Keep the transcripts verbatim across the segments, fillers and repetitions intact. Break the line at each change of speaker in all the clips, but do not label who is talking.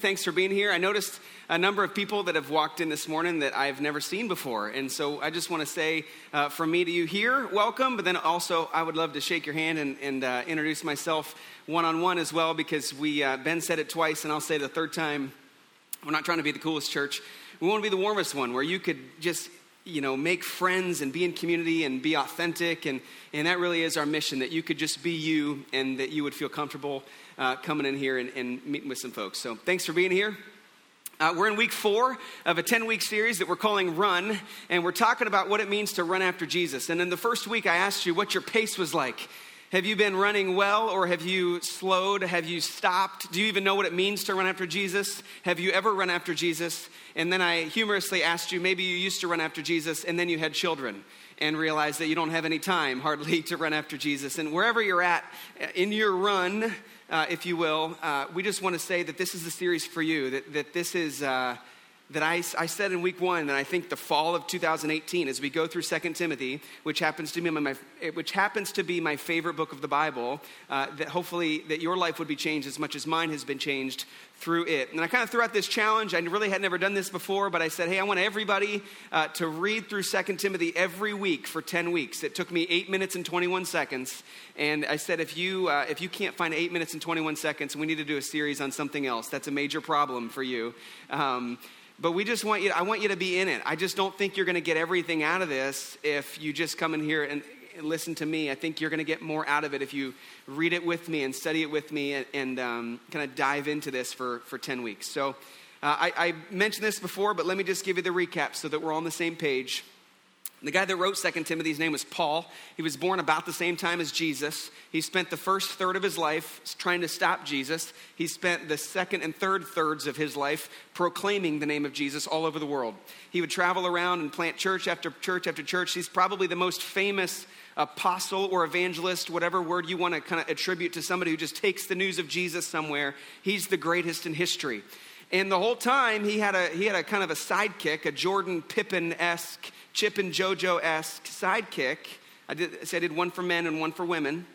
Thanks for being here. I noticed a number of people that have walked in this morning that I've never seen before. And so I just want to say uh, from me to you here, welcome. But then also I would love to shake your hand and, and uh, introduce myself one-on-one as well, because we uh, Ben said it twice and I'll say it the third time. We're not trying to be the coolest church. We want to be the warmest one, where you could just, you know, make friends and be in community and be authentic. And, and that really is our mission, that you could just be you and that you would feel comfortable uh, coming in here and, and meeting with some folks. So thanks for being here. Uh, we're in week four of a ten-week series that we're calling Run, and we're talking about what it means to run after Jesus. And in the first week, I asked you what your pace was like. Have you been running well, or have you slowed? Have you stopped? Do you even know what it means to run after Jesus? Have you ever run after Jesus? And then I humorously asked you, maybe you used to run after Jesus and then you had children and realized that you don't have any time hardly to run after Jesus. And wherever you're at in your run, uh, if you will, uh, we just want to say that this is the series for you, that, that this is... Uh, that I, I said in week one, that I think the fall of two thousand eighteen, as we go through Second Timothy, which happens to be my, which happens to be my favorite book of the Bible, uh, that hopefully that your life would be changed as much as mine has been changed through it. And I kind of threw out this challenge. I really had never done this before, but I said, hey, I want everybody uh, to read through Second Timothy every week for ten weeks. It took me eight minutes and twenty-one seconds. And I said, if you uh, if you can't find eight minutes and twenty-one seconds, we need to do a series on something else. That's a major problem for you. Um, But we just want you, I want you to be in it. I just don't think you're going to get everything out of this if you just come in here and, and listen to me. I think you're going to get more out of it if you read it with me and study it with me and, and um, kind of dive into this for, for ten weeks. So uh, I, I mentioned this before, but let me just give you the recap so that we're all on the same page. The guy that wrote Second Timothy, his name was Paul. He was born about the same time as Jesus. He spent the first third of his life trying to stop Jesus. He spent the second and third thirds of his life proclaiming the name of Jesus all over the world. He would travel around and plant church after church after church. He's probably the most famous apostle or evangelist, whatever word you want to kind of attribute to somebody who just takes the news of Jesus somewhere. He's the greatest in history. And the whole time he had a he had a kind of a sidekick, a Jordan Pippen-esque, Chip and JoJo-esque sidekick. I did so I did one for men and one for women.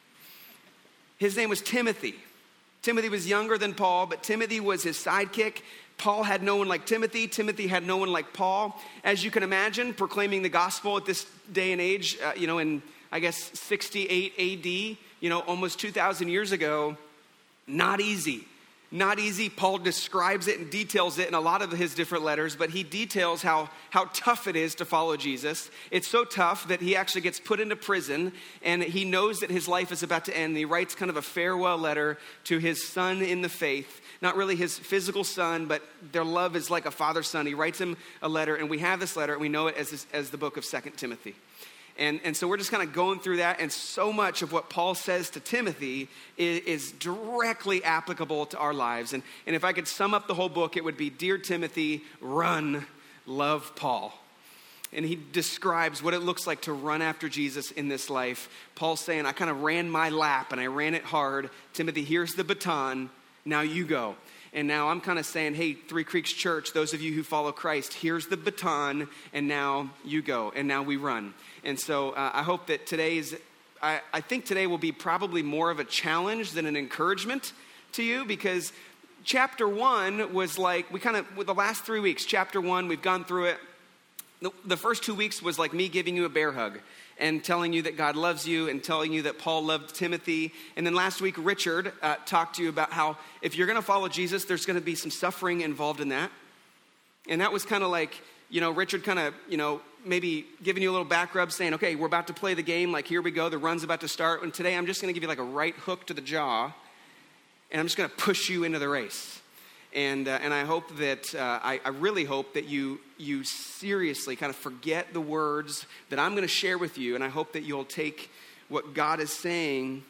His name was Timothy. Timothy was younger than Paul, but Timothy was his sidekick. Paul had no one like Timothy. Timothy had no one like Paul. As you can imagine, proclaiming the gospel at this day and age, uh, you know, in I guess sixty-eight A D, you know, almost two thousand years ago, not easy. Not easy. Paul describes it and details it in a lot of his different letters, but he details how, how tough it is to follow Jesus. It's so tough that he actually gets put into prison, and he knows that his life is about to end. He writes kind of a farewell letter to his son in the faith. Not really his physical son, but their love is like a father-son. He writes him a letter, and we have this letter, and we know it as, as the book of Second Timothy. And, and so we're just kind of going through that, and so much of what Paul says to Timothy is, is directly applicable to our lives. And, and if I could sum up the whole book, it would be, Dear Timothy, run, love Paul. And he describes what it looks like to run after Jesus in this life. Paul's saying, I kind of ran my lap, and I ran it hard. Timothy, here's the baton, now you go. And now I'm kind of saying, hey, Three Creeks Church, those of you who follow Christ, here's the baton, and now you go, and now we run. And so uh, I hope that today's, I, I think today will be probably more of a challenge than an encouragement to you, because chapter one was like, we kind of, with the last three weeks, chapter one, we've gone through it. The, the first two weeks was like me giving you a bear hug and telling you that God loves you and telling you that Paul loved Timothy. And then last week, Richard uh, talked to you about how if you're going to follow Jesus, there's going to be some suffering involved in that. And that was kind of like, you know, Richard kind of, you know, maybe giving you a little back rub saying, okay, we're about to play the game. Like, here we go. The run's about to start. And today I'm just going to give you like a right hook to the jaw. And I'm just going to push you into the race. And uh, and I hope that, uh, I, I really hope that you you seriously kind of forget the words that I'm going to share with you. And I hope that you'll take what God is saying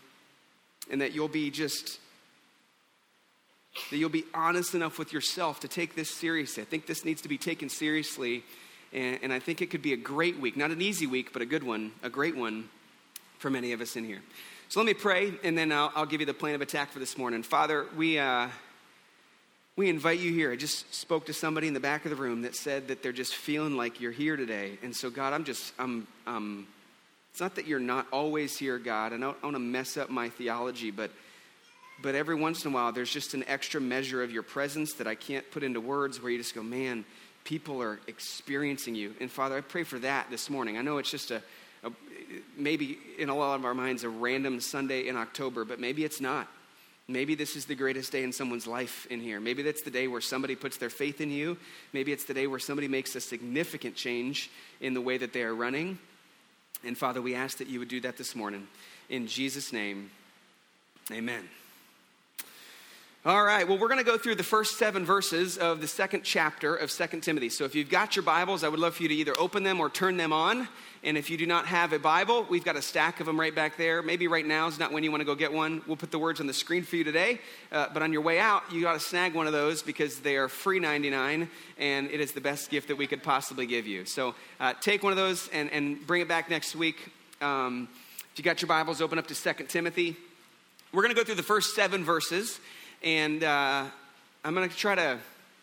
and that you'll be just, that you'll be honest enough with yourself to take this seriously. I think this needs to be taken seriously. And, and I think it could be a great week, not an easy week, but a good one, a great one for many of us in here. So let me pray, and then I'll, I'll give you the plan of attack for this morning. Father, we... Uh, We invite you here. I just spoke to somebody in the back of the room that said that they're just feeling like you're here today. And so, God, I'm just, I'm, um, it's not that you're not always here, God. I don't, I don't want to mess up my theology, but but every once in a while, there's just an extra measure of your presence that I can't put into words where you just go, man, people are experiencing you. And Father, I pray for that this morning. I know it's just a, a maybe in a lot of our minds, a random Sunday in October, but maybe it's not. Maybe this is the greatest day in someone's life in here. Maybe that's the day where somebody puts their faith in you. Maybe it's the day where somebody makes a significant change in the way that they are running. And Father, we ask that you would do that this morning. In Jesus' name, amen. All right, well, we're going to go through the first seven verses of the second chapter of Second Timothy. So if you've got your Bibles, I would love for you to either open them or turn them on. And if you do not have a Bible, we've got a stack of them right back there. Maybe right now is not when you want to go get one. We'll put the words on the screen for you today. Uh, but on your way out, you got to snag one of those because they are free ninety-nine, and it is the best gift that we could possibly give you. So uh, take one of those and, and bring it back next week. Um, if you got your Bibles, open up to Second Timothy. We're going to go through the first seven verses. And uh, I'm going to try to,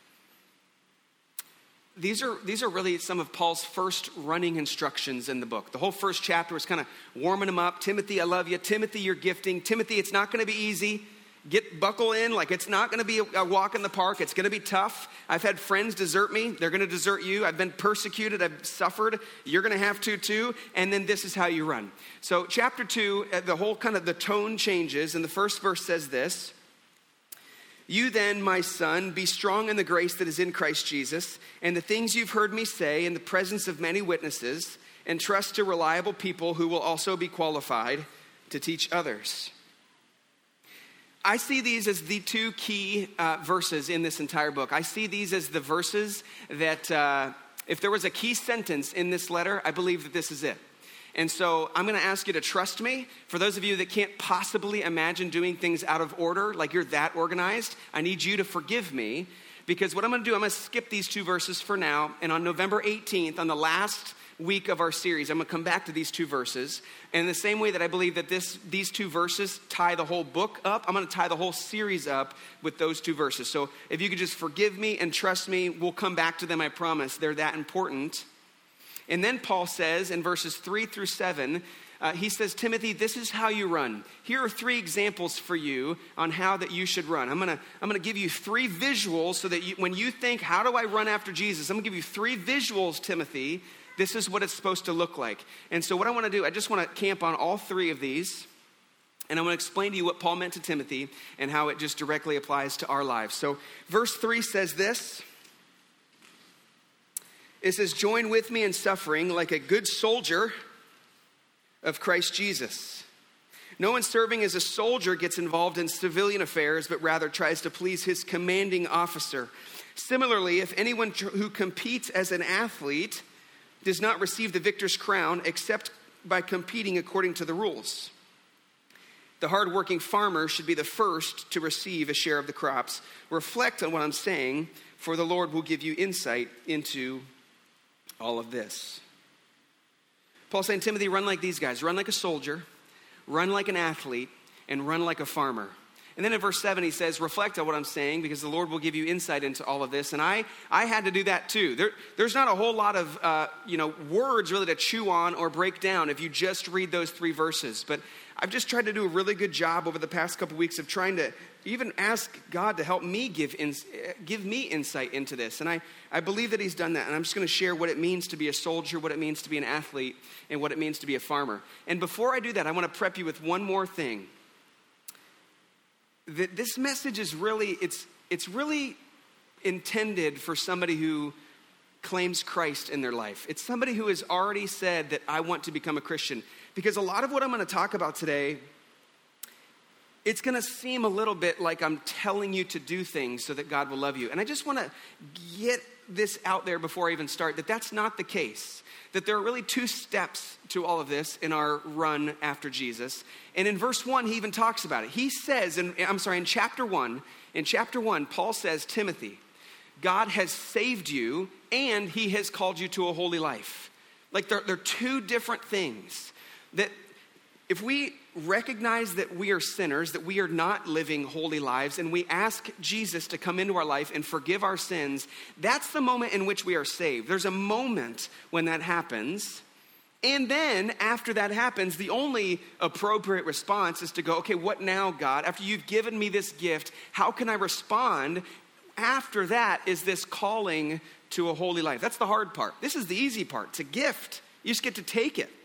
these are these are really some of Paul's first running instructions in the book. The whole first chapter was kind of warming him up. Timothy, I love you. Timothy, you're gifting. Timothy, it's not going to be easy. Get buckle in, like it's not going to be a, a walk in the park. It's going to be tough. I've had friends desert me. They're going to desert you. I've been persecuted. I've suffered. You're going to have to too. And then this is how you run. So chapter two, the whole kind of the tone changes. And the first verse says this. You then, my son, be strong in the grace that is in Christ Jesus, and the things you've heard me say in the presence of many witnesses, and trust to reliable people who will also be qualified to teach others. I see these as the two key uh, verses in this entire book. I see these as the verses that uh, if there was a key sentence in this letter, I believe that this is it. And so I'm going to ask you to trust me. For those of you that can't possibly imagine doing things out of order, like you're that organized, I need you to forgive me. Because what I'm going to do, I'm going to skip these two verses for now. And on November eighteenth, on the last week of our series, I'm going to come back to these two verses. And in the same way that I believe that this, these two verses tie the whole book up, I'm going to tie the whole series up with those two verses. So if you could just forgive me and trust me, we'll come back to them, I promise. They're that important. And then Paul says in verses three through seven, uh, he says, Timothy, this is how you run. Here are three examples for you on how that you should run. I'm gonna, I'm gonna give you three visuals so that you, when you think, how do I run after Jesus? I'm gonna give you three visuals, Timothy. This is what it's supposed to look like. And so what I wanna do, I just wanna camp on all three of these. And I'm gonna explain to you what Paul meant to Timothy and how it just directly applies to our lives. So verse three says this. It says, join with me in suffering like a good soldier of Christ Jesus. No one serving as a soldier gets involved in civilian affairs, but rather tries to please his commanding officer. Similarly, if anyone who competes as an athlete does not receive the victor's crown except by competing according to the rules, the hardworking farmer should be the first to receive a share of the crops. Reflect on what I'm saying, for the Lord will give you insight into all of this. Paul's saying, Timothy, run like these guys. Run like a soldier, run like an athlete, and run like a farmer. And then in verse seven, he says, reflect on what I'm saying because the Lord will give you insight into all of this. And I, I had to do that too. There, there's not a whole lot of, uh, you know, words really to chew on or break down if you just read those three verses. But I've just tried to do a really good job over the past couple weeks of trying to even ask God to help me give in, give me insight into this. And I, I believe that he's done that. And I'm just going to share what it means to be a soldier, what it means to be an athlete, and what it means to be a farmer. And before I do that, I want to prep you with one more thing. That this message is really, it's it's really intended for somebody who claims Christ in their life. It's somebody who has already said that I want to become a Christian. Because a lot of what I'm going to talk about today, it's going to seem a little bit like I'm telling you to do things so that God will love you. And I just want to get this out there before I even start, that that's not the case. That there are really two steps to all of this in our run after Jesus. And in verse one, he even talks about it. He says, in, I'm sorry, in chapter one, in chapter one, Paul says, Timothy, God has saved you and he has called you to a holy life. Like they're, they're two different things. That if we recognize that we are sinners, that we are not living holy lives, and we ask Jesus to come into our life and forgive our sins, that's the moment in which we are saved. There's a moment when that happens, And then after that happens, the only appropriate response is to go, okay, what now, God? After you've given me this gift, how can I respond? After that is this calling to a holy life. That's the hard part. This is the easy part. It's a gift. You just get to take it.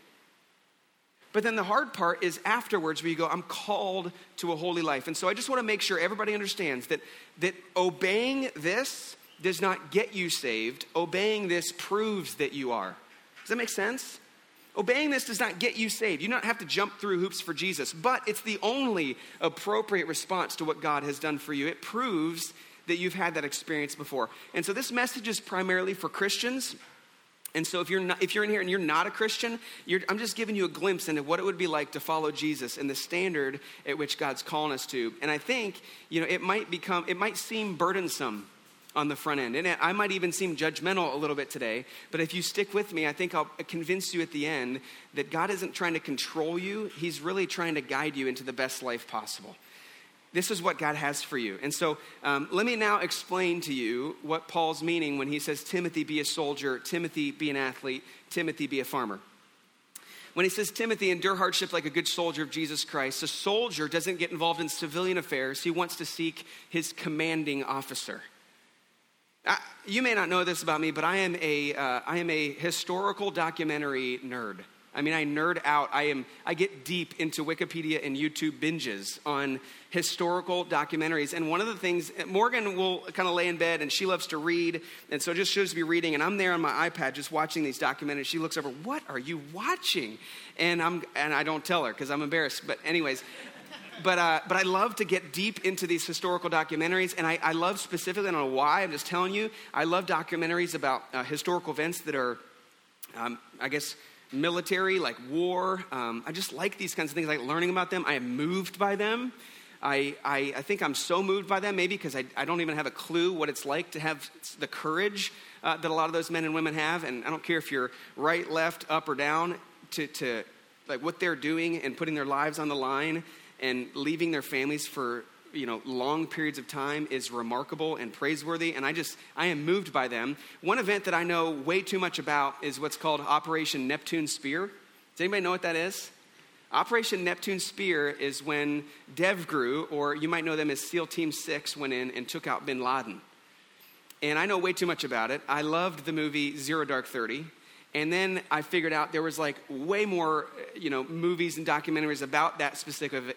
But then the hard part is afterwards where you go, I'm called to a holy life. And so I just want to make sure everybody understands that, that obeying this does not get you saved. Obeying this proves that you are. Does that make sense? Obeying this does not get you saved. You don't have to jump through hoops for Jesus, but it's the only appropriate response to what God has done for you. It proves that you've had that experience before. And so this message is primarily for Christians. And so if you're not, if you're in here and you're not a Christian, you're, I'm just giving you a glimpse into what it would be like to follow Jesus and the standard at which God's calling us to. And I think, you know, it might become, it might seem burdensome on the front end. And I might even seem judgmental a little bit today, but if you stick with me, I think I'll convince you at the end that God isn't trying to control you. He's really trying to guide you into the best life possible. This is what God has for you. And so um, let me now explain to you what Paul's meaning when he says, Timothy, be a soldier, Timothy, be an athlete, Timothy, be a farmer. When he says, Timothy, endure hardship like a good soldier of Jesus Christ, a soldier doesn't get involved in civilian affairs. He wants to seek his commanding officer. I, you may not know this about me, but I am a uh, I am a historical documentary nerd. I mean, I nerd out. I am I get deep into Wikipedia and YouTube binges on historical documentaries. And one of the things, Morgan will kind of lay in bed and she loves to read, and so just shows me reading. And I'm there on my iPad just watching these documentaries. She looks over, "What are you watching?" And I'm and I don't tell her because I'm embarrassed. But anyways. But uh, but I love to get deep into these historical documentaries, and I, I love specifically, I don't know why, I'm just telling you, I love documentaries about uh, historical events that are, um, I guess, military, like war. Um, I just like these kinds of things, like learning about them. I am moved by them. I, I, I think I'm so moved by them, maybe because I, I don't even have a clue what it's like to have the courage uh, that a lot of those men and women have, and I don't care if you're right, left, up, or down, to, to like what they're doing and putting their lives on the line and leaving their families for, you know, long periods of time is remarkable and praiseworthy. And I just, I am moved by them. One event that I know way too much about is what's called Operation Neptune Spear. Does anybody know what that is? Operation Neptune Spear is when DevGru, or you might know them as SEAL Team six, went in and took out bin Laden. And I know way too much about it. I loved the movie Zero Dark Thirty. And then I figured out there was like way more, you know, movies and documentaries about that specific,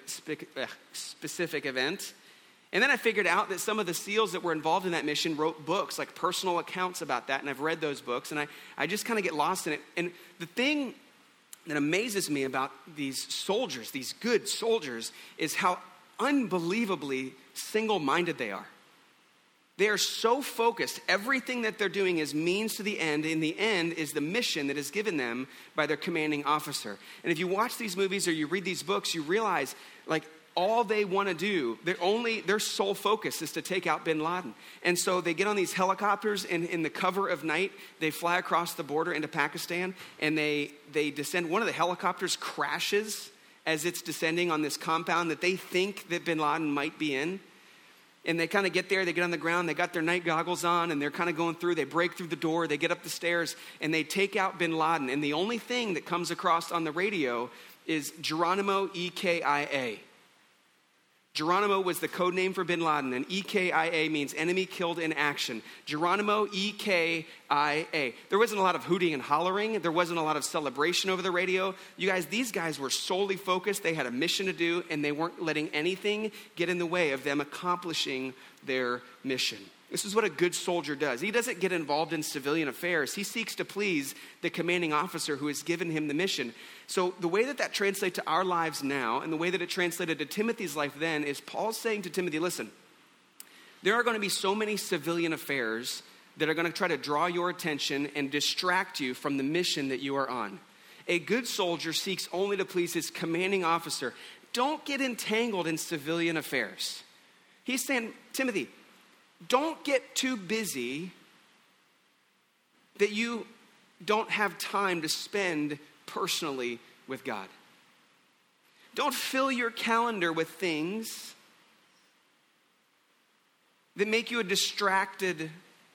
specific event. And then I figured out that some of the SEALs that were involved in that mission wrote books, like personal accounts about that. And I've read those books, and I, I just kind of get lost in it. And the thing that amazes me about these soldiers, these good soldiers, is how unbelievably single-minded they are. They are so focused. Everything that they're doing is means to the end. In the end is the mission that is given them by their commanding officer. And if you watch these movies or you read these books, you realize, like, all they want to do, their only, their sole focus is to take out bin Laden. And so they get on these helicopters, and in the cover of night, they fly across the border into Pakistan, and they, they descend. One of the helicopters crashes as it's descending on this compound that they think that bin Laden might be in. And they kind of get there, they get on the ground, they got their night goggles on, and they're kind of going through, they break through the door, they get up the stairs, and they take out bin Laden. And the only thing that comes across on the radio is Geronimo E K I A. Geronimo was the code name for bin Laden, and E K I A means enemy killed in action. Geronimo E K I A. There wasn't a lot of hooting and hollering. There wasn't a lot of celebration over the radio. You guys, these guys were solely focused. They had a mission to do, and they weren't letting anything get in the way of them accomplishing their mission. This is what a good soldier does. He doesn't get involved in civilian affairs. He seeks to please the commanding officer who has given him the mission. So the way that that translates to our lives now, and the way that it translated to Timothy's life then, is Paul's saying to Timothy, listen, there are going to be so many civilian affairs that are going to try to draw your attention and distract you from the mission that you are on. A good soldier seeks only to please his commanding officer. Don't get entangled in civilian affairs. He's saying, Timothy, don't get too busy that you don't have time to spend personally with God. Don't fill your calendar with things that make you a distracted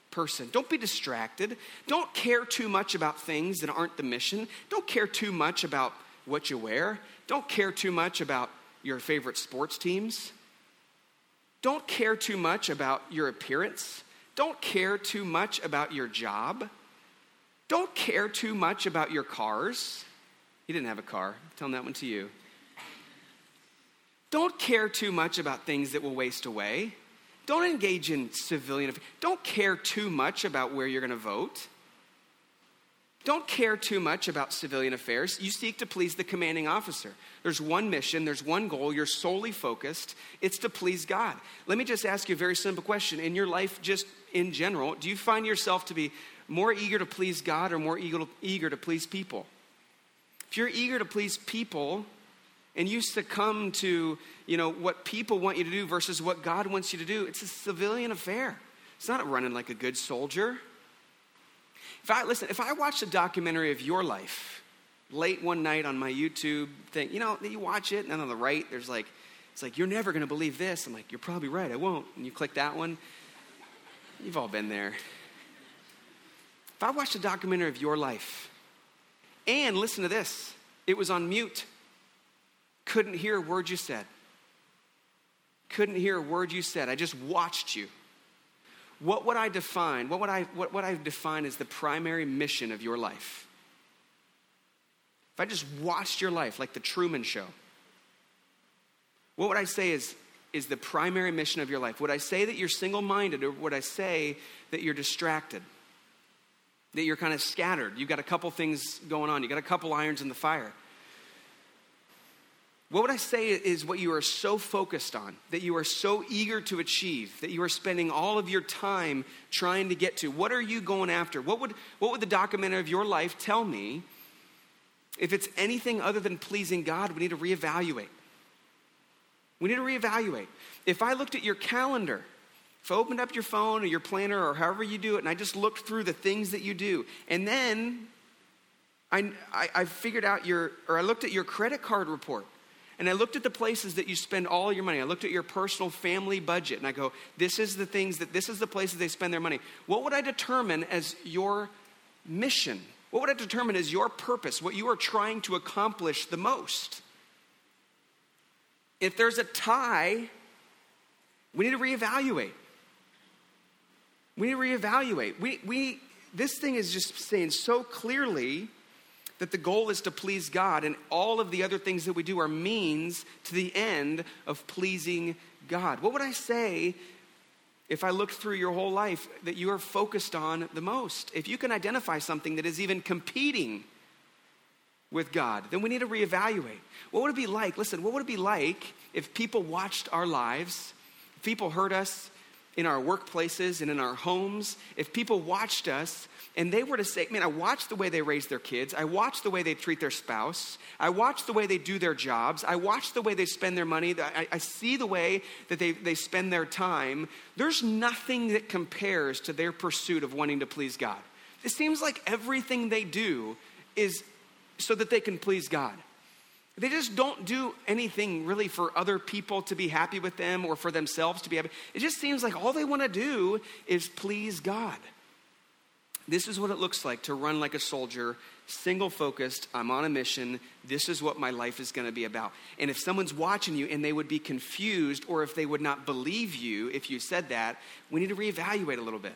person. Don't be distracted. Don't care too much about things that aren't the mission. Don't care too much about what you wear. Don't care too much about your favorite sports teams. Don't care too much about your appearance. Don't care too much about your job. Don't care too much about your cars. You didn't have a car. I'm telling that one to you. Don't care too much about things that will waste away. Don't engage in civilian affairs. Don't care too much about where you're going to vote. Don't care too much about civilian affairs. You seek to please the commanding officer. There's one mission, there's one goal, you're solely focused. It's to please God. Let me just ask you a very simple question. In your life, just in general, do you find yourself to be more eager to please God or more eager to, eager to please people? If you're eager to please people and you succumb to, you know, what people want you to do versus what God wants you to do, it's a civilian affair. It's not running like a good soldier. If I, listen, if I watched a documentary of your life late one night on my YouTube thing, you know, you watch it and then on the right, there's like, it's like, you're never going to believe this. I'm like, you're probably right, I won't. And you click that one. You've all been there. If I watched a documentary of your life and listen to this, it was on mute. Couldn't hear a word you said. Couldn't hear a word you said. I just watched you. What would I define? What would I what would I define as the primary mission of your life? If I just watched your life like the Truman Show, what would I say is, is the primary mission of your life? Would I say that you're single-minded, or would I say that you're distracted? That you're kind of scattered? You've got a couple things going on. You've got a couple irons in the fire. What would I say is what you are so focused on, that you are so eager to achieve, that you are spending all of your time trying to get to? What are you going after? What would, what would the documentary of your life tell me? If it's anything other than pleasing God, we need to reevaluate. We need to reevaluate. If I looked at your calendar, if I opened up your phone or your planner or however you do it, and I just looked through the things that you do, and then I, I, I figured out your, or I looked at your credit card report, and I looked at the places that you spend all your money. I looked at your personal family budget, and I go, this is the things that, this is the places they spend their money. What would I determine as your mission? What would I determine as your purpose, what you are trying to accomplish the most? If there's a tie, we need to reevaluate. We need to reevaluate. We, we, this thing is just saying so clearly that the goal is to please God, and all of the other things that we do are means to the end of pleasing God. What would I say if I looked through your whole life that you are focused on the most? If you can identify something that is even competing with God, then we need to reevaluate. What would it be like? Listen, what would it be like if people watched our lives, if people heard us in our workplaces and in our homes, if people watched us and they were to say, man, I watch the way they raise their kids. I watch the way they treat their spouse. I watch the way they do their jobs. I watch the way they spend their money. I, I see the way that they, they spend their time. There's nothing that compares to their pursuit of wanting to please God. It seems like everything they do is so that they can please God. They just don't do anything really for other people to be happy with them or for themselves to be happy. It just seems like all they want to do is please God. This is what it looks like to run like a soldier, single focused. I'm on a mission. This is what my life is going to be about. And if someone's watching you and they would be confused, or if they would not believe you if you said that, we need to reevaluate a little bit.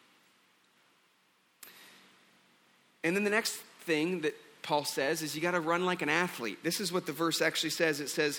And then the next thing that Paul says is you got to run like an athlete. This is what the verse actually says. It says,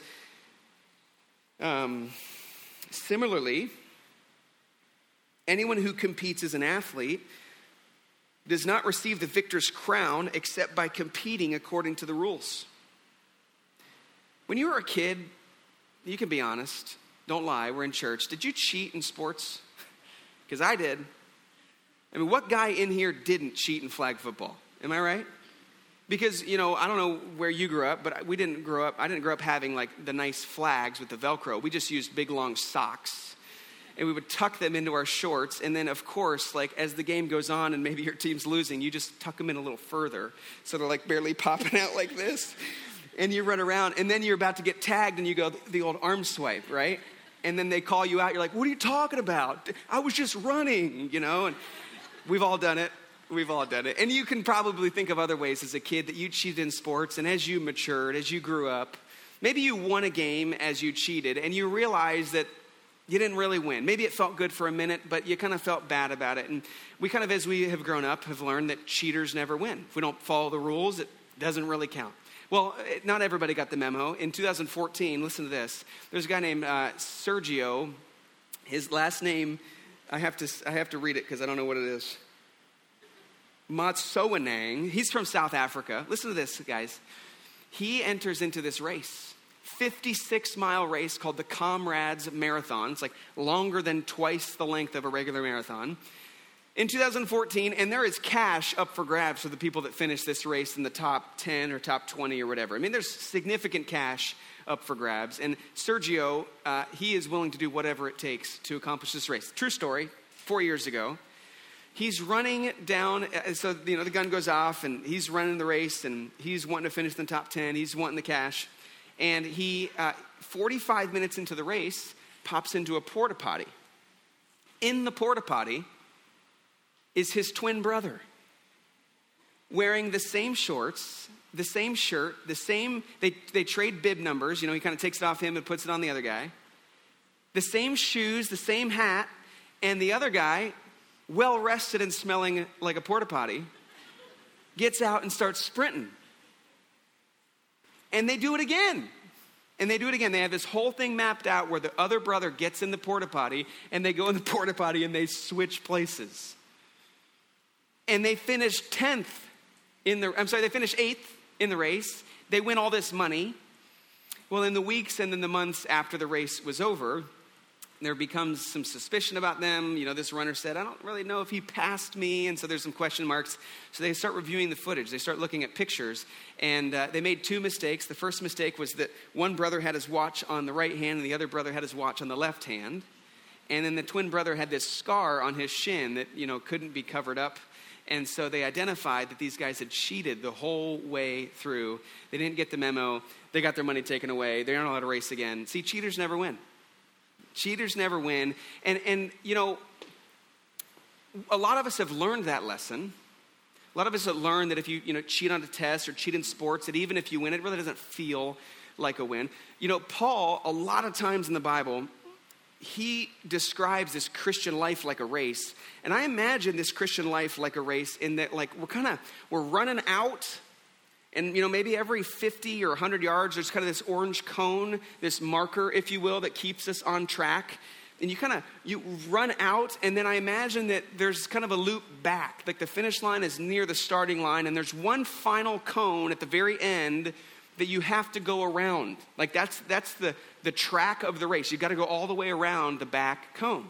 um, similarly, anyone who competes as an athlete does not receive the victor's crown except by competing according to the rules. When you were a kid, you can be honest. Don't lie. We're in church. Did you cheat in sports? Because I did. I mean, what guy in here didn't cheat in flag football? Am I right? Because, you know, I don't know where you grew up, but we didn't grow up, I didn't grow up having like the nice flags with the Velcro. We just used big long socks. And we would tuck them into our shorts. And then, of course, like as the game goes on and maybe your team's losing, you just tuck them in a little further. So they're like barely popping out like this. And you run around. And then you're about to get tagged and you go the old arm swipe, right? and then they call you out. You're like, what are you talking about? I was just running, you know? And we've all done it. We've all done it. And you can probably think of other ways as a kid that you cheated in sports, and as you matured, as you grew up, maybe you won a game as you cheated, and you realized that you didn't really win. Maybe it felt good for a minute, but you kind of felt bad about it. And we kind of, as we have grown up, have learned that cheaters never win. If we don't follow the rules, it doesn't really count. Well, not everybody got the memo. In two thousand fourteen, listen to this. There's a guy named uh, Sergio. His last name, I have to I have to read it because I don't know what it is. Matsoanang. He's from South Africa. Listen to this, guys. He enters into this race. fifty-six mile race called the Comrades Marathon. It's like longer than twice the length of a regular marathon. In two thousand fourteen, and there is cash up for grabs for the people that finish this race in the top ten or top twenty or whatever. I mean, there's significant cash up for grabs. And Sergio, uh, he is willing to do whatever it takes to accomplish this race. True story, four years ago. He's running down, so, you know, the gun goes off, and he's running the race, and he's wanting to finish in the top ten. He's wanting the cash. And he, uh, forty-five minutes into the race, pops into a porta potty. In the porta potty is his twin brother, wearing the same shorts, the same shirt, the same, they, they trade bib numbers. You know, he kind of takes it off him and puts it on the other guy. The same shoes, the same hat, and the other guy, well rested and smelling like a porta potty, gets out and starts sprinting. And they do it again. And they do it again. They have this whole thing mapped out where the other brother gets in the porta potty, and they go in the porta potty and they switch places. And they finish tenth in the, I'm sorry, they finish eighth in the race. They win all this money. Well, in the weeks and in the months after the race was over, there becomes some suspicion about them. You know, this runner said, I don't really know if he passed me. And so there's some question marks. So they start reviewing the footage. They start looking at pictures. And uh, they made two mistakes. The first mistake was that one brother had his watch on the right hand and the other brother had his watch on the left hand. And then the twin brother had this scar on his shin that, you know, couldn't be covered up. And so they identified that these guys had cheated the whole way through. They didn't get the memo. They got their money taken away. They're not allowed to race again. See, cheaters never win. Cheaters never win. And, and you know, a lot of us have learned that lesson. A lot of us have learned that if you, you know, cheat on a test or cheat in sports, that even if you win, it really doesn't feel like a win. You know, Paul, a lot of times in the Bible, he describes this Christian life like a race. And I imagine this Christian life like a race in that, like, we're kind of, we're running out. And, you know, maybe every fifty or one hundred yards, there's kind of this orange cone, this marker, if you will, that keeps us on track. And you kind of, you run out, and then I imagine that there's kind of a loop back. Like the finish line is near the starting line, and there's one final cone at the very end that you have to go around. Like that's that's the, the track of the race. You've got to go all the way around the back cone.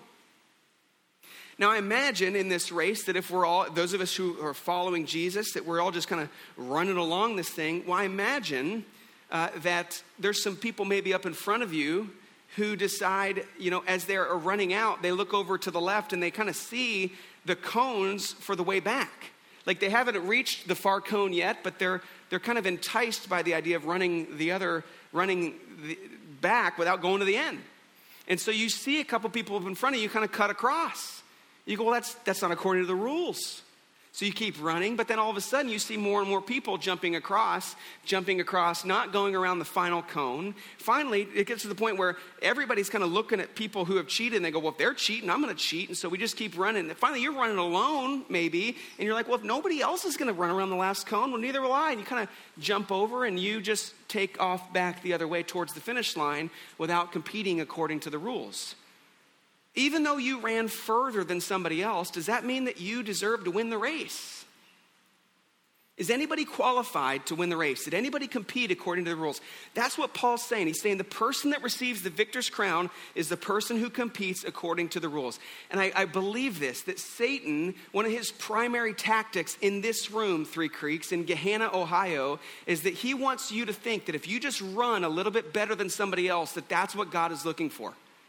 Now, I imagine in this race that if we're all, those of us who are following Jesus, that we're all just kind of running along this thing. Well, I imagine uh, that there's some people maybe up in front of you who decide, you know, as they're running out, they look over to the left and they kind of see the cones for the way back. Like they haven't reached the far cone yet, but they're they're kind of enticed by the idea of running the other, running the, back without going to the end. And so you see a couple people up in front of you kind of cut across. You go, well, that's that's not according to the rules. So you keep running, but then all of a sudden you see more and more people jumping across, jumping across, not going around the final cone. Finally, it gets to the point where everybody's kind of looking at people who have cheated, and they go, well, if they're cheating, I'm going to cheat. And so we just keep running. And finally, you're running alone, maybe, and you're like, well, if nobody else is going to run around the last cone, well, neither will I. And you kind of jump over, and you just take off back the other way towards the finish line without competing according to the rules. Even though you ran further than somebody else, does that mean that you deserve to win the race? Is anybody qualified to win the race? Did anybody compete according to the rules? That's what Paul's saying. He's saying the person that receives the victor's crown is the person who competes according to the rules. And I, I believe this, that Satan, one of his primary tactics in this room, Three Creeks, in Gahanna, Ohio, is that he wants you to think that if you just run a little bit better than somebody else, that that's what God is looking for.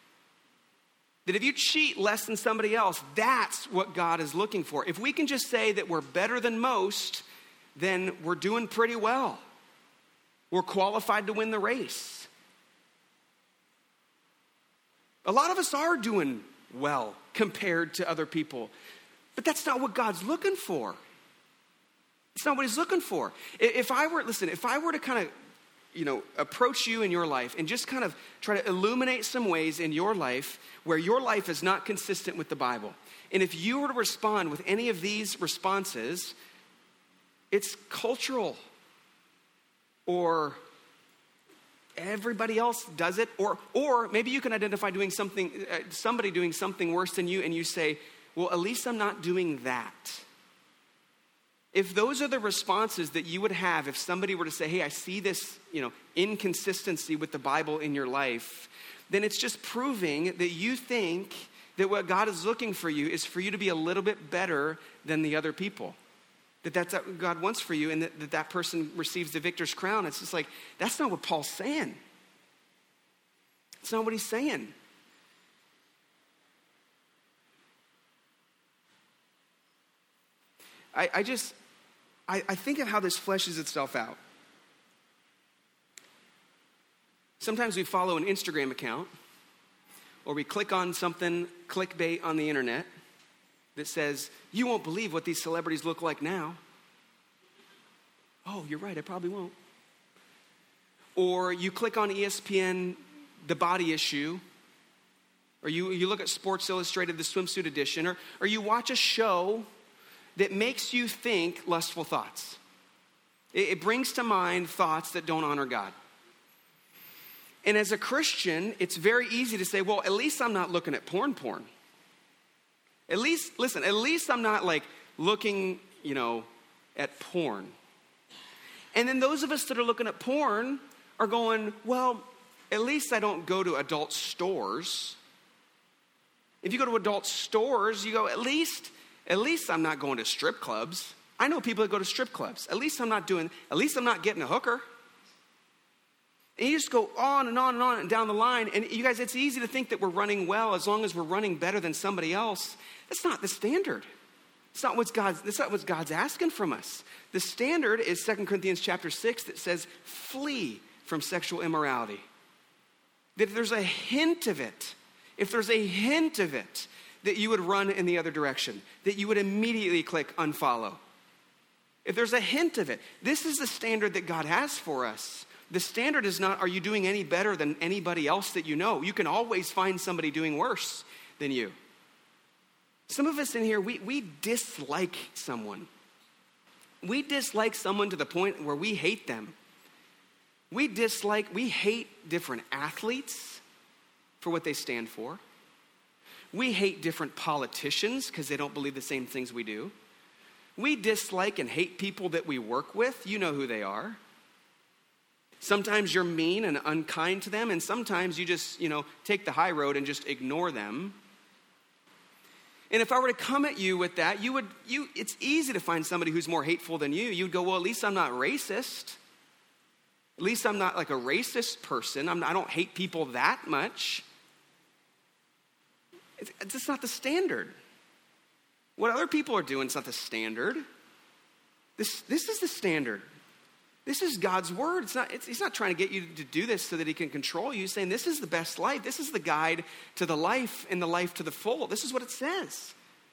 That if you cheat less than somebody else, that's what God is looking for. If we can just say that we're better than most, then we're doing pretty well. We're qualified to win the race. A lot of us are doing well compared to other people. But that's not what God's looking for. It's not what he's looking for. If I were, listen, if I were to kind of, you know, approach you in your life and just kind of try to illuminate some ways in your life where your life is not consistent with the Bible. And if you were to respond with any of these responses, it's cultural, or everybody else does it, or or maybe you can identify doing something, uh, somebody doing something worse than you, and you say, well, at least I'm not doing that. If those are the responses that you would have if somebody were to say, hey, I see this, you know, inconsistency with the Bible in your life, then it's just proving that you think that what God is looking for you is for you to be a little bit better than the other people. That that's what God wants for you, and that that, that person receives the victor's crown. It's just like, that's not what Paul's saying. It's not what he's saying. I, I just, I, I think of how this fleshes itself out. Sometimes we follow an Instagram account, or we click on something, clickbait on the internet, that says, you won't believe what these celebrities look like now. Oh, you're right, I probably won't. Or you click on E S P N, The Body Issue, or you, you look at Sports Illustrated, the swimsuit edition, or, or you watch a show that makes you think lustful thoughts. It, it brings to mind thoughts that don't honor God. And as a Christian, it's very easy to say, well, at least I'm not looking at porn porn. At least, listen, at least I'm not like looking, you know, at porn. And then those of us that are looking at porn are going, well, at least I don't go to adult stores. If you go to adult stores, you go, at least, at least I'm not going to strip clubs. I know people that go to strip clubs. At least I'm not doing, at least I'm not getting a hooker. And you just go on and on and on and down the line. And you guys, it's easy to think that we're running well as long as we're running better than somebody else. That's not the standard. It's not what God's, that's not what God's asking from us. The standard is Second Corinthians chapter six that says, flee from sexual immorality. That if there's a hint of it, if there's a hint of it, that you would run in the other direction, that you would immediately click unfollow. If there's a hint of it, this is the standard that God has for us. The standard is not, are you doing any better than anybody else that you know? You can always find somebody doing worse than you. Some of us in here, we, we dislike someone. We dislike someone to the point where we hate them. We dislike, we hate different athletes for what they stand for. We hate different politicians because they don't believe the same things we do. We dislike and hate people that we work with. You know who they are. Sometimes you're mean and unkind to them, and sometimes you just, you know, take the high road and just ignore them. And if I were to come at you with that, you would, you, it's easy to find somebody who's more hateful than you. You'd go, well, at least I'm not racist. At least I'm not like a racist person. I'm, I don't hate people that much. It's, it's just not the standard. What other people are doing is not the standard. This, this is the standard. This is God's word. It's not, it's, he's not trying to get you to do this so that he can control you. He's saying this is the best life. This is the guide to the life and the life to the full. This is what it says.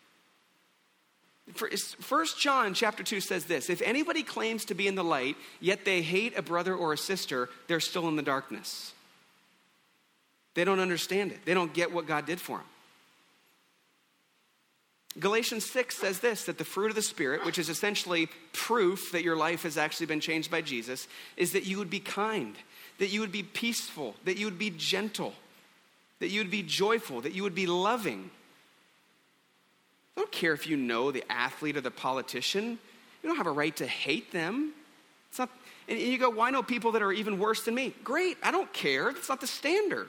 First John chapter two says this, if anybody claims to be in the light, yet they hate a brother or a sister, they're still in the darkness. They don't understand it. They don't get what God did for them. Galatians six says this, that the fruit of the Spirit, which is essentially proof that your life has actually been changed by Jesus, is that you would be kind, that you would be peaceful, that you would be gentle, that you would be joyful, that you would be loving. I don't care if you know the athlete or the politician. You don't have a right to hate them. It's not, and you go, well, I know people that are even worse than me. Great, I don't care. That's not the standard.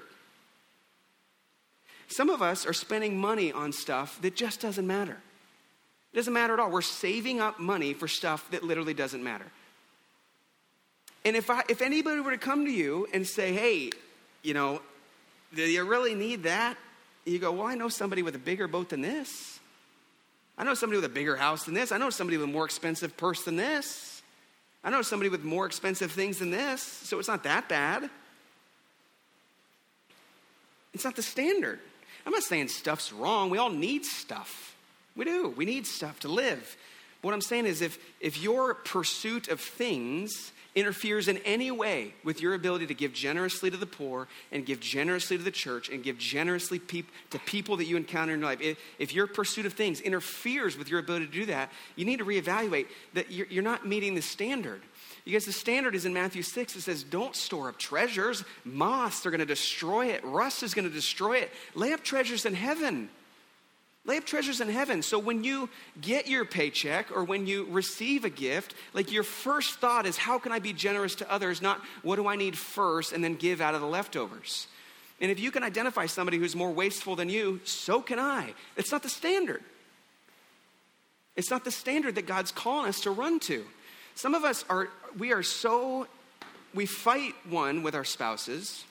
Some of us are spending money on stuff that just doesn't matter. It doesn't matter at all. We're saving up money for stuff that literally doesn't matter. And if I, if anybody were to come to you and say, hey, you know, do you really need that? You go, well, I know somebody with a bigger boat than this. I know somebody with a bigger house than this. I know somebody with a more expensive purse than this. I know somebody with more expensive things than this. So it's not that bad. It's not the standard. I'm not saying stuff's wrong. We all need stuff. We do. We need stuff to live. But what I'm saying is if, if your pursuit of things interferes in any way with your ability to give generously to the poor and give generously to the church and give generously peop- to people that you encounter in your life, if, if your pursuit of things interferes with your ability to do that, you need to reevaluate that you're, you're not meeting the standard. You guys, the standard is in Matthew six. It says, don't store up treasures. Moths are going to destroy it. Rust is going to destroy it. Lay up treasures in heaven. Lay up treasures in heaven. So when you get your paycheck or when you receive a gift, like your first thought is, how can I be generous to others? Not what do I need first and then give out of the leftovers. And if you can identify somebody who's more wasteful than you, so can I. It's not the standard. It's not the standard that God's calling us to run to. Some of us are, we are so, we fight one with our spouses.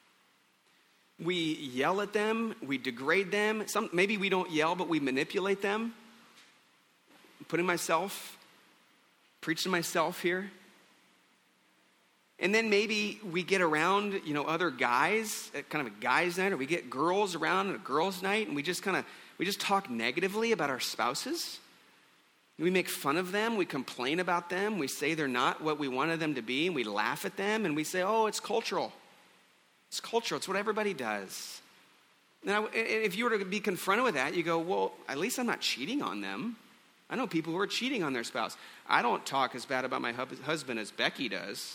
We yell at them, we degrade them. Some, maybe we don't yell, but we manipulate them. I'm putting myself, preaching myself here. And then maybe we get around, you know, other guys at kind of a guy's night, or we get girls around at a girl's night, and we just kind of, we just talk negatively about our spouses. We make fun of them, we complain about them, we say they're not what we wanted them to be, and we laugh at them, and we say, oh, it's cultural. It's cultural. It's what everybody does. Now, if you were to be confronted with that, you go, well, at least I'm not cheating on them. I know people who are cheating on their spouse. I don't talk as bad about my husband as Becky does.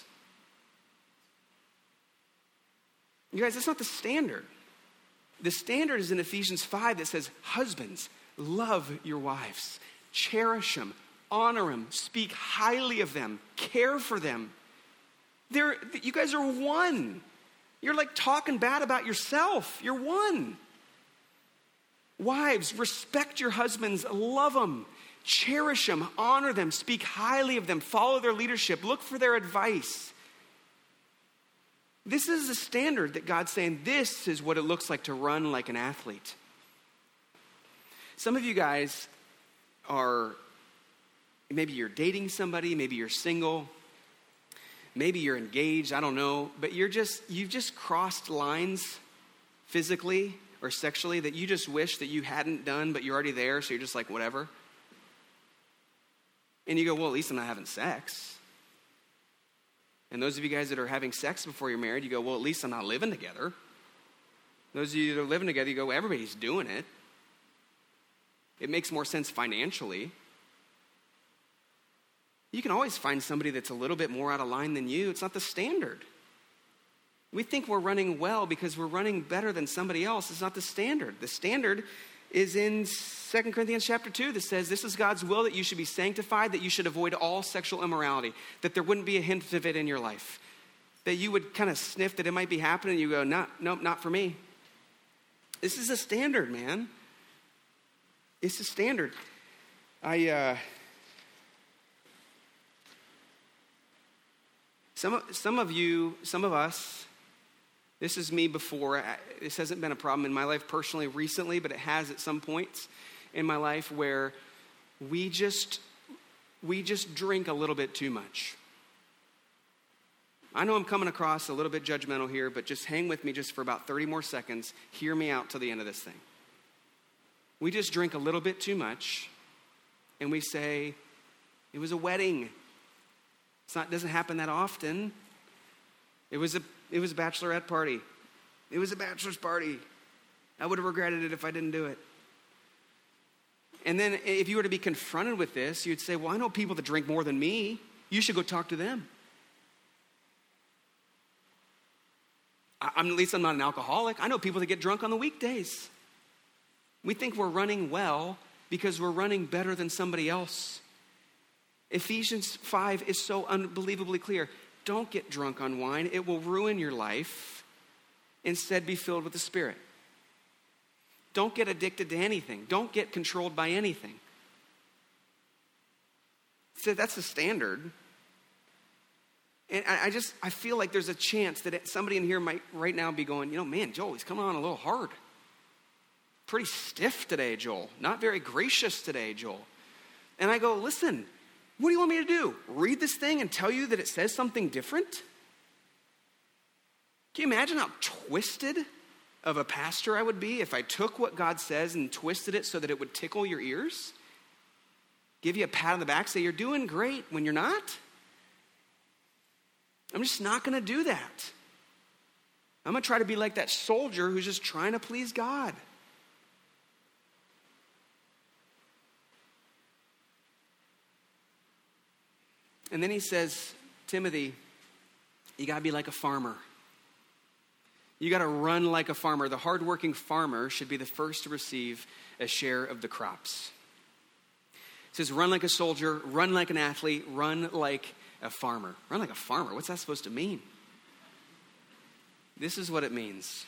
You guys, that's not the standard. The standard is in Ephesians five that says, husbands, love your wives. Cherish them. Honor them. Speak highly of them. Care for them. They're, you guys are one. You're like talking bad about yourself. You're one. Wives, respect your husbands. Love them. Cherish them. Honor them. Speak highly of them. Follow their leadership. Look for their advice. This is the standard that God's saying, this is what it looks like to run like an athlete. Some of you guys are, maybe you're dating somebody, maybe you're single. Maybe you're engaged, I don't know, but you're just, you've just crossed lines physically or sexually that you just wish that you hadn't done, but you're already there, so you're just like, whatever. And you go, well, at least I'm not having sex. And those of you guys that are having sex before you're married, you go, well, at least I'm not living together. Those of you that are living together, you go, well, everybody's doing it. It makes more sense financially. You can always find somebody that's a little bit more out of line than you. It's not the standard. We think we're running well because we're running better than somebody else. It's not the standard. The standard is in Second Corinthians chapter two that says, this is God's will, that you should be sanctified, that you should avoid all sexual immorality, that there wouldn't be a hint of it in your life, that you would kind of sniff that it might be happening and you go, no, nope, not for me. This is a standard, man. It's a standard. I, uh... Some of, some of you, some of us, this is me before. This hasn't been a problem in my life personally recently, but it has at some points in my life where we just, we just drink a little bit too much. I know I'm coming across a little bit judgmental here, but just hang with me just for about thirty more seconds. Hear me out till the end of this thing. We just drink a little bit too much, and we say, it was a wedding. It's not, doesn't happen that often. It was a it was a bachelorette party. It was a bachelor's party. I would have regretted it if I didn't do it. And then if you were to be confronted with this, you'd say, well, I know people that drink more than me. You should go talk to them. I, I'm, at least I'm not an alcoholic. I know people that get drunk on the weekdays. We think we're running well because we're running better than somebody else. Ephesians five is so unbelievably clear. Don't get drunk on wine. It will ruin your life. Instead, be filled with the Spirit. Don't get addicted to anything. Don't get controlled by anything. So that's the standard. And I just, I feel like there's a chance that somebody in here might right now be going, you know, man, Joel, he's coming on a little hard. Pretty stiff today, Joel. Not very gracious today, Joel. And I go, listen, what do you want me to do? Read this thing and tell you that it says something different? Can you imagine how twisted of a pastor I would be if I took what God says and twisted it so that it would tickle your ears? Give you a pat on the back, say you're doing great when you're not? I'm just not going to do that. I'm going to try to be like that soldier who's just trying to please God. And then he says, Timothy, you got to be like a farmer. You got to run like a farmer. The hardworking farmer should be the first to receive a share of the crops. It says, run like a soldier, run like an athlete, run like a farmer. Run like a farmer. What's that supposed to mean? This is what it means.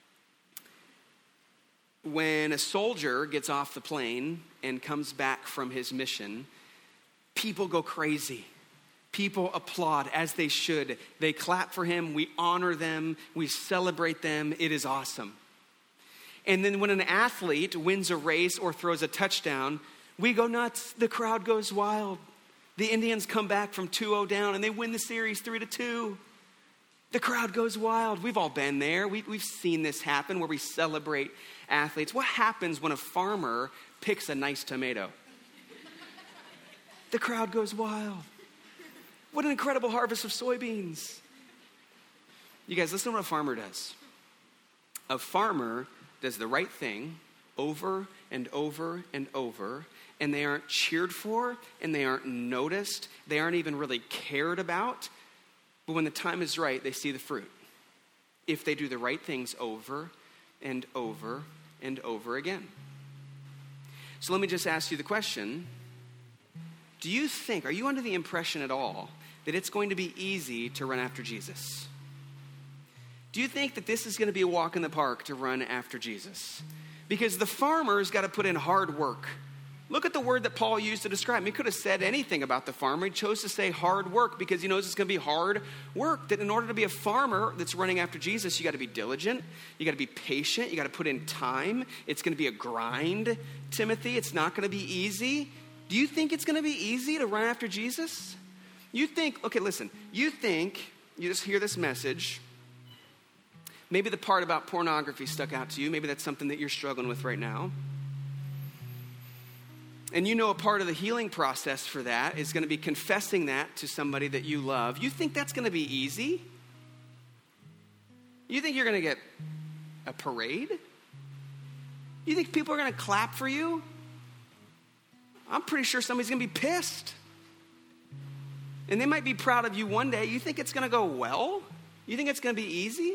When a soldier gets off the plane and comes back from his mission, people go crazy. People applaud, as they should. They clap for him. We honor them. We celebrate them. It is awesome. And then when an athlete wins a race or throws a touchdown, we go nuts. The crowd goes wild. The Indians come back from two oh down and they win the series three to two. The crowd goes wild. We've all been there. We, we've seen this happen where we celebrate athletes. What happens when a farmer picks a nice tomato? The crowd goes wild. What an incredible harvest of soybeans. You guys, listen to what a farmer does. A farmer does the right thing over and over and over, and they aren't cheered for, and they aren't noticed. They aren't even really cared about. But when the time is right, they see the fruit. If they do the right things over and over and over again. So let me just ask you the question. Do you think, are you under the impression at all that it's going to be easy to run after Jesus? Do you think that this is going to be a walk in the park to run after Jesus? Because the farmer's got to put in hard work. Look at the word that Paul used to describe him. He could have said anything about the farmer. He chose to say hard work because he knows it's going to be hard work. That in order to be a farmer that's running after Jesus, you got to be diligent. You got to be patient. You got to put in time. It's going to be a grind, Timothy. It's not going to be easy. Do you think it's going to be easy to run after Jesus? You think, okay, listen, you think, you just hear this message. Maybe the part about pornography stuck out to you. Maybe that's something that you're struggling with right now. And you know a part of the healing process for that is going to be confessing that to somebody that you love. You think that's going to be easy? You think you're going to get a parade? You think people are going to clap for you? I'm pretty sure somebody's going to be pissed. And they might be proud of you one day. You think it's going to go well? You think it's going to be easy?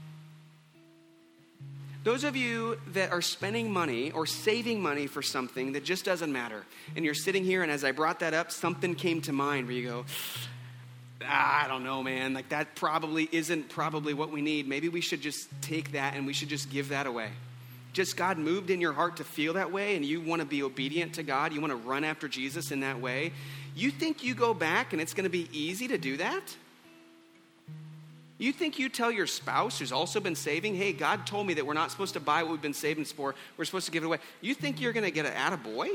Those of you that are spending money or saving money for something that just doesn't matter, and you're sitting here, and as I brought that up, something came to mind where you go, ah, I don't know, man. Like that probably isn't probably what we need. Maybe we should just take that and we should just give that away. Just God moved in your heart to feel that way, and you want to be obedient to God. You want to run after Jesus in that way. You think you go back and it's going to be easy to do that? You think you tell your spouse who's also been saving, hey, God told me that we're not supposed to buy what we've been saving for. We're supposed to give it away. You think you're going to get an attaboy?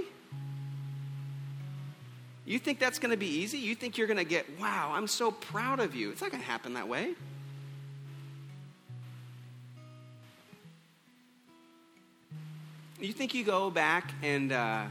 You think that's going to be easy? You think you're going to get, wow, I'm so proud of you. It's not going to happen that way. You think you go back and, uh,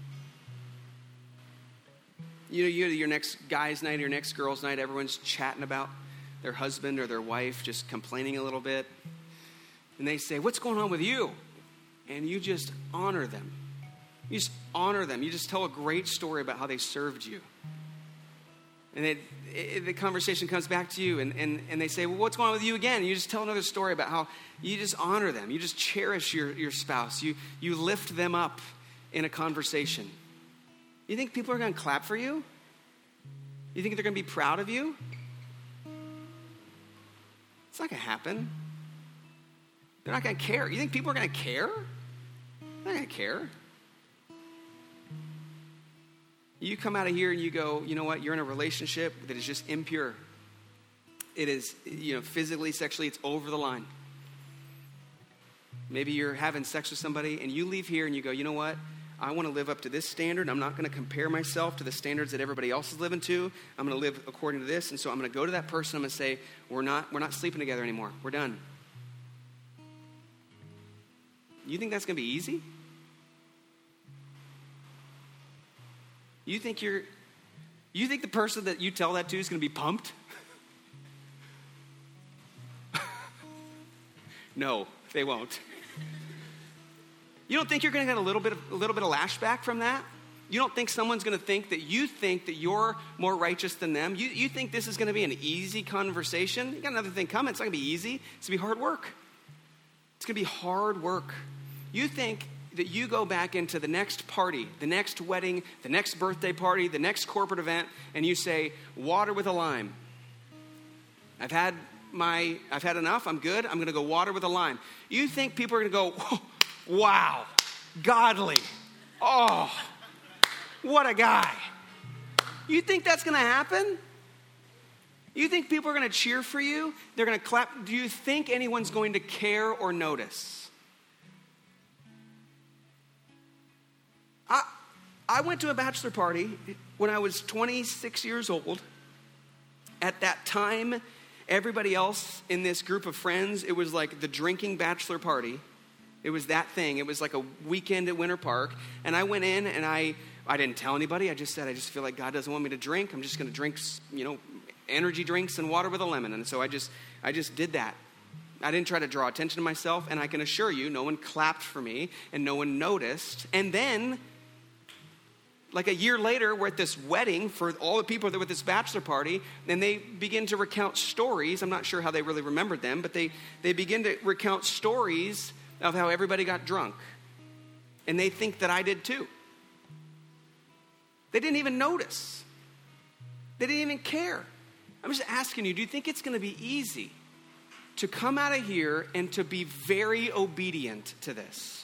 you know, you're your next guy's night or your next girl's night, everyone's chatting about their husband or their wife, just complaining a little bit. And they say, what's going on with you? And you just honor them. You just honor them. You just tell a great story about how they served you. And it, it, the conversation comes back to you, and, and, and they say, well, what's going on with you again? And you just tell another story about how you just honor them. You just cherish your, your spouse. You, you lift them up in a conversation. You think people are going to clap for you? You think they're going to be proud of you? It's not going to happen. They're not going to care. You think people are going to care? They're not going to care. You come out of here and you go, you know what? You're in a relationship that is just impure. It is, you know, physically, sexually, it's over the line. Maybe you're having sex with somebody and you leave here and you go, you know what? I want to live up to this standard. I'm not going to compare myself to the standards that everybody else is living to. I'm going to live according to this. And so I'm going to go to that person. I'm going to say, we're not, we're not sleeping together anymore. We're done. You think that's going to be easy? You think you're, you think the person that you tell that to is going to be pumped? No, they won't. You don't think you're going to get a little bit of, a little bit of lashback from that? You don't think someone's going to think that you think that you're more righteous than them? You, you think this is going to be an easy conversation? You got another thing coming. It's not going to be easy. It's going to be hard work. It's going to be hard work. You think that you go back into the next party, the next wedding, the next birthday party, the next corporate event, and you say, water with a lime. I've had my, I've had enough. I'm good. I'm going to go water with a lime. You think people are going to go, wow, godly. Oh, what a guy. You think that's going to happen? You think people are going to cheer for you? They're going to clap? Do you think anyone's going to care or notice? I, I went to a bachelor party when I was twenty-six years old. At that time, everybody else in this group of friends, it was like the drinking bachelor party. It was that thing. It was like a weekend at Winter Park. And I went in and I, I didn't tell anybody. I just said, I just feel like God doesn't want me to drink. I'm just going to drink, you know, energy drinks and water with a lemon. And so I just, I just did that. I didn't try to draw attention to myself. And I can assure you, no one clapped for me and no one noticed. And then, like a year later, we're at this wedding for all the people that were at this bachelor party, and they begin to recount stories. I'm not sure how they really remembered them, but they, they begin to recount stories of how everybody got drunk. And they think that I did too. They didn't even notice. They didn't even care. I'm just asking you, do you think it's going to be easy to come out of here and to be very obedient to this?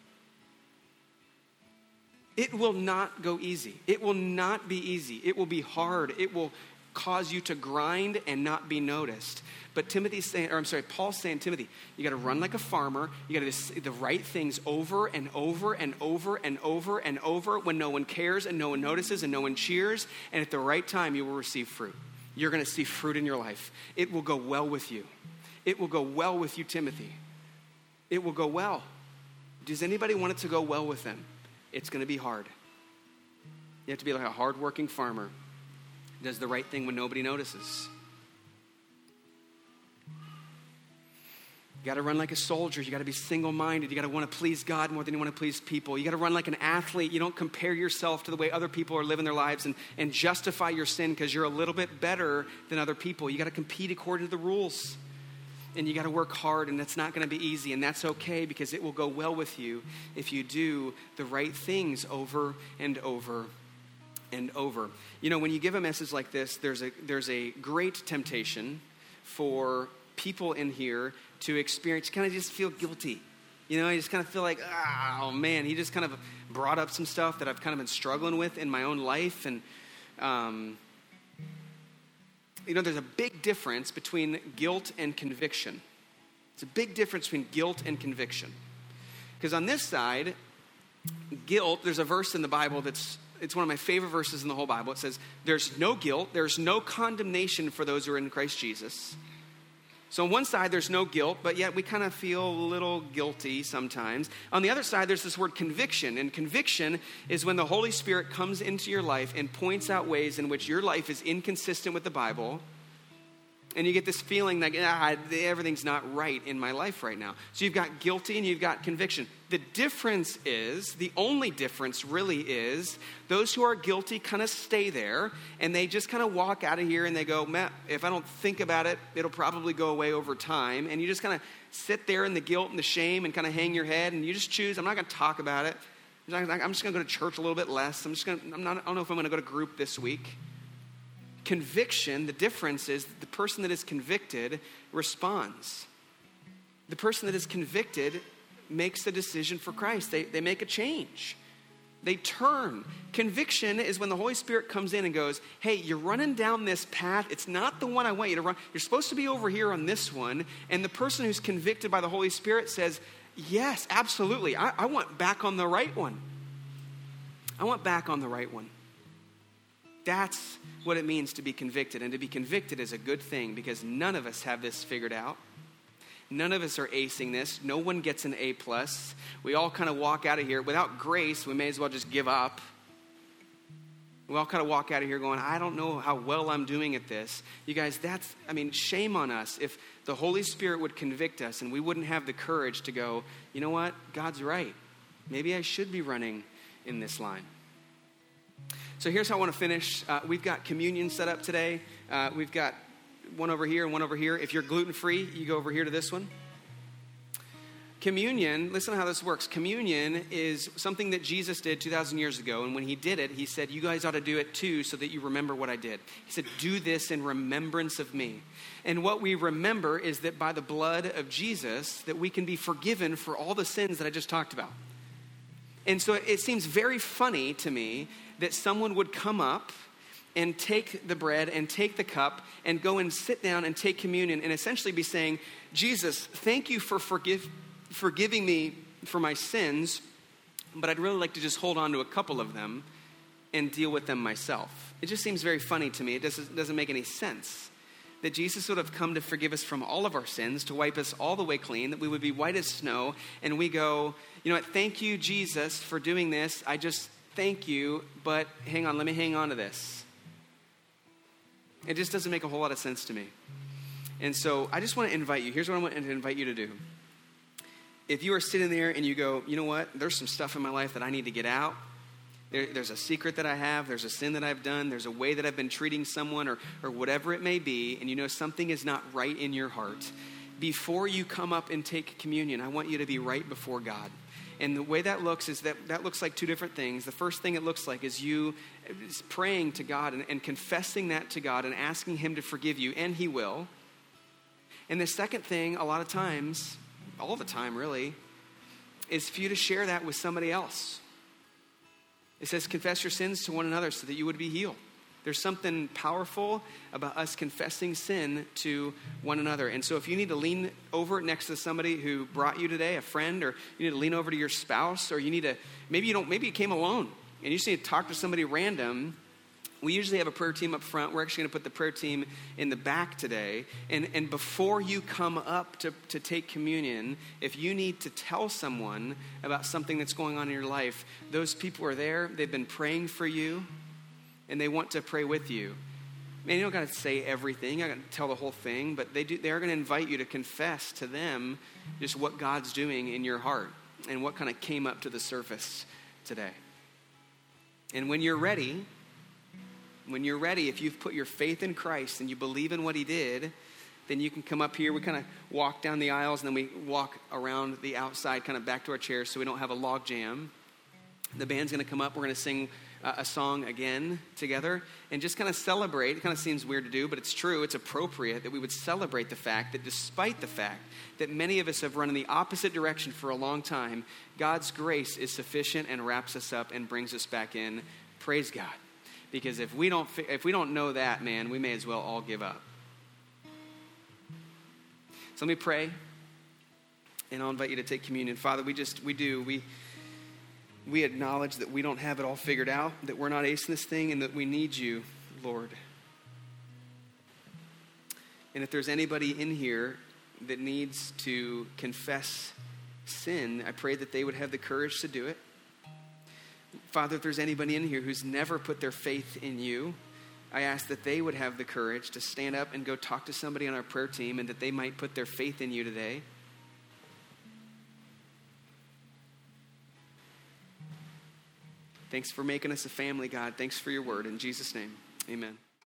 It will not go easy. It will not be easy. It will be hard. It will cause you to grind and not be noticed. But Timothy's saying, or I'm sorry, Paul's saying, Timothy, you got to run like a farmer. You got to do the right things over and over and over and over and over when no one cares and no one notices and no one cheers. And at the right time, you will receive fruit. You're going to see fruit in your life. It will go well with you. It will go well with you, Timothy. It will go well. Does anybody want it to go well with them? It's going to be hard. You have to be like a hardworking farmer. Does the right thing when nobody notices. You got to run like a soldier. You got to be single-minded. You got to want to please God more than you want to please people. You got to run like an athlete. You don't compare yourself to the way other people are living their lives and, and justify your sin because you're a little bit better than other people. You got to compete according to the rules. And you got to work hard, and it's not going to be easy, and that's okay because it will go well with you if you do the right things over and over and over. You know, when you give a message like this, there's a there's a great temptation for people in here to experience, kind of just feel guilty. You know, you just kind of feel like, oh man, he just kind of brought up some stuff that I've kind of been struggling with in my own life. And, um, you know, there's a big difference between guilt and conviction. It's a big difference between guilt and conviction. Because on this side, guilt, there's a verse in the Bible that's, it's one of my favorite verses in the whole Bible. It says, there's no guilt, there's no condemnation for those who are in Christ Jesus. So on one side, there's no guilt, but yet we kind of feel a little guilty sometimes. On the other side, there's this word conviction. And conviction is when the Holy Spirit comes into your life and points out ways in which your life is inconsistent with the Bible. And you get this feeling like, ah, everything's not right in my life right now. So you've got guilty and you've got conviction. The difference is, the only difference really is, those who are guilty kind of stay there and they just kind of walk out of here and they go, Matt, if I don't think about it, it'll probably go away over time. And you just kind of sit there in the guilt and the shame and kind of hang your head and you just choose, I'm not going to talk about it. I'm just going to go to church a little bit less. I'm just going to, I'm not, I don't know if I'm going to go to group this week. Conviction, the difference is the person that is convicted responds. The person that is convicted makes the decision for Christ. They, they make a change. They turn. Conviction is when the Holy Spirit comes in and goes, hey, you're running down this path. It's not the one I want you to run. You're supposed to be over here on this one. And the person who's convicted by the Holy Spirit says, yes, absolutely. I, I want back on the right one. I want back on the right one. That's what it means to be convicted. And to be convicted is a good thing because none of us have this figured out. None of us are acing this. No one gets an A plus. We all kind of walk out of here. Without grace, we may as well just give up. We all kind of walk out of here going, I don't know how well I'm doing at this. You guys, that's, I mean, shame on us if the Holy Spirit would convict us and we wouldn't have the courage to go, you know what? God's right. Maybe I should be running in this line. So here's how I want to finish. Uh, we've got communion set up today. Uh, we've got one over here and one over here. If you're gluten-free, you go over here to this one. Communion, listen to how this works. Communion is something that Jesus did two thousand years ago. And when he did it, he said, you guys ought to do it too so that you remember what I did. He said, do this in remembrance of me. And what we remember is that by the blood of Jesus, that we can be forgiven for all the sins that I just talked about. And so it seems very funny to me that someone would come up and take the bread and take the cup and go and sit down and take communion and essentially be saying, Jesus, thank you for forgive, forgiving me for my sins, but I'd really like to just hold on to a couple of them and deal with them myself. It just seems very funny to me. It doesn't, doesn't make any sense that Jesus would have come to forgive us from all of our sins, to wipe us all the way clean, that we would be white as snow, and we go, you know what, thank you, Jesus, for doing this. I just thank you, but hang on, let me hang on to this. It just doesn't make a whole lot of sense to me. And so I just want to invite you. Here's what I want to invite you to do. If you are sitting there and you go, you know what, there's some stuff in my life that I need to get out. There, there's a secret that I have. There's a sin that I've done. There's a way that I've been treating someone or, or whatever it may be. And you know something is not right in your heart. Before you come up and take communion, I want you to be right before God. And the way that looks is that that looks like two different things. The first thing it looks like is you praying to God and, and confessing that to God and asking him to forgive you, and he will. And the second thing, a lot of times, all the time really, is for you to share that with somebody else. It says, confess your sins to one another so that you would be healed. There's something powerful about us confessing sin to one another. And so if you need to lean over next to somebody who brought you today, a friend, or you need to lean over to your spouse, or you need to, maybe you don't, maybe you came alone and you just need to talk to somebody random. We usually have a prayer team up front. We're actually going to put the prayer team in the back today. And, and before you come up to, to take communion, if you need to tell someone about something that's going on in your life, those people are there. They've been praying for you, and they want to pray with you. Man, you don't got to say everything. You got to tell the whole thing, but they do. They are going to invite you to confess to them just what God's doing in your heart and what kind of came up to the surface today. And when you're ready, when you're ready, if you've put your faith in Christ and you believe in what he did, then you can come up here. We kind of walk down the aisles, and then we walk around the outside, kind of back to our chairs so we don't have a log jam. The band's going to come up. We're going to sing uh, a song again together and just kind of celebrate. It kind of seems weird to do, but it's true. It's appropriate that we would celebrate the fact that despite the fact that many of us have run in the opposite direction for a long time, God's grace is sufficient and wraps us up and brings us back in. Praise God. Because if we don't if we don't know that, man, we may as well all give up. So let me pray, and I'll invite you to take communion. Father, we just, we do, we we acknowledge that we don't have it all figured out, that we're not acing this thing, and that we need you, Lord. And if there's anybody in here that needs to confess sin, I pray that they would have the courage to do it. Father, if there's anybody in here who's never put their faith in you, I ask that they would have the courage to stand up and go talk to somebody on our prayer team, and that they might put their faith in you today. Thanks for making us a family, God. Thanks for your word. In Jesus' name, amen.